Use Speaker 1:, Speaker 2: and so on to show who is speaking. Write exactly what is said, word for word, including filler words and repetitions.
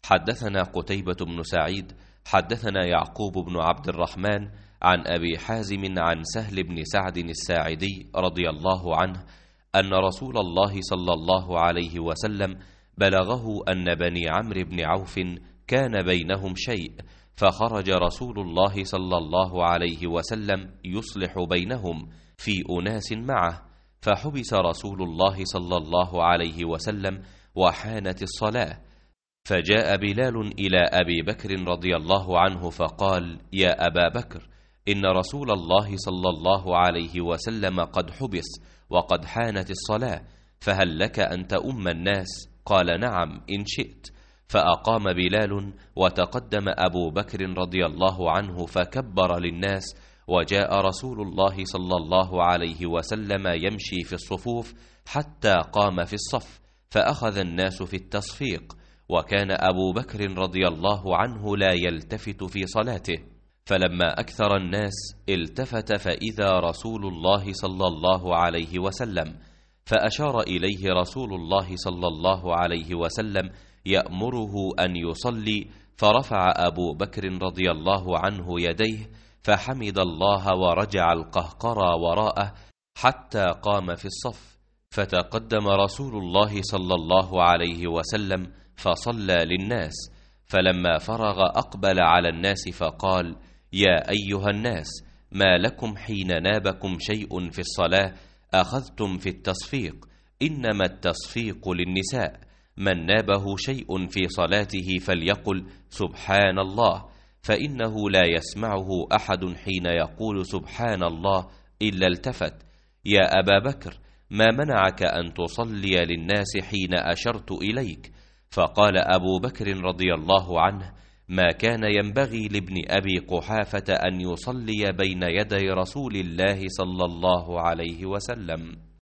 Speaker 1: حدثنا قتيبة بن سعيد حدثنا يعقوب بن عبد الرحمن عن أبي حازم عن سهل بن سعد الساعدي رضي الله عنه أن رسول الله صلى الله عليه وسلم بلغه أن بني عمرو بن عوف كان بينهم شيء، فخرج رسول الله صلى الله عليه وسلم يصلح بينهم في أناس معه، فحبس رسول الله صلى الله عليه وسلم وحانت الصلاة، فجاء بلال إلى أبي بكر رضي الله عنه فقال: يا أبا بكر، إن رسول الله صلى الله عليه وسلم قد حبس وقد حانت الصلاة، فهل لك أن تؤم الناس؟ قال: نعم إن شئت. فأقام بلال، وتقدم أبو بكر رضي الله عنه فكبر للناس، وجاء رسول الله صلى الله عليه وسلم يمشي في الصفوف حتى قام في الصف، فأخذ الناس في التصفيق، وكان أبو بكر رضي الله عنه لا يلتفت في صلاته، فلما أكثر الناس التفت فإذا رسول الله صلى الله عليه وسلم، فأشار إليه رسول الله صلى الله عليه وسلم يأمره أن يصلي، فرفع أبو بكر رضي الله عنه يديه فحمد الله ورجع القهقرى وراءه حتى قام في الصف، فتقدم رسول الله صلى الله عليه وسلم فصلى للناس، فلما فرغ أقبل على الناس فقال: يا أيها الناس، ما لكم حين نابكم شيء في الصلاة أخذتم في التصفيق؟ إنما التصفيق للنساء، من نابه شيء في صلاته فليقل سبحان الله، فإنه لا يسمعه أحد حين يقول سبحان الله إلا التفت. يا أبا بكر، ما منعك أن تصلي للناس حين أشرت إليك؟ فقال أبو بكر رضي الله عنه: ما كان ينبغي لابن أبي قحافة أن يصلي بين يدي رسول الله صلى الله عليه وسلم.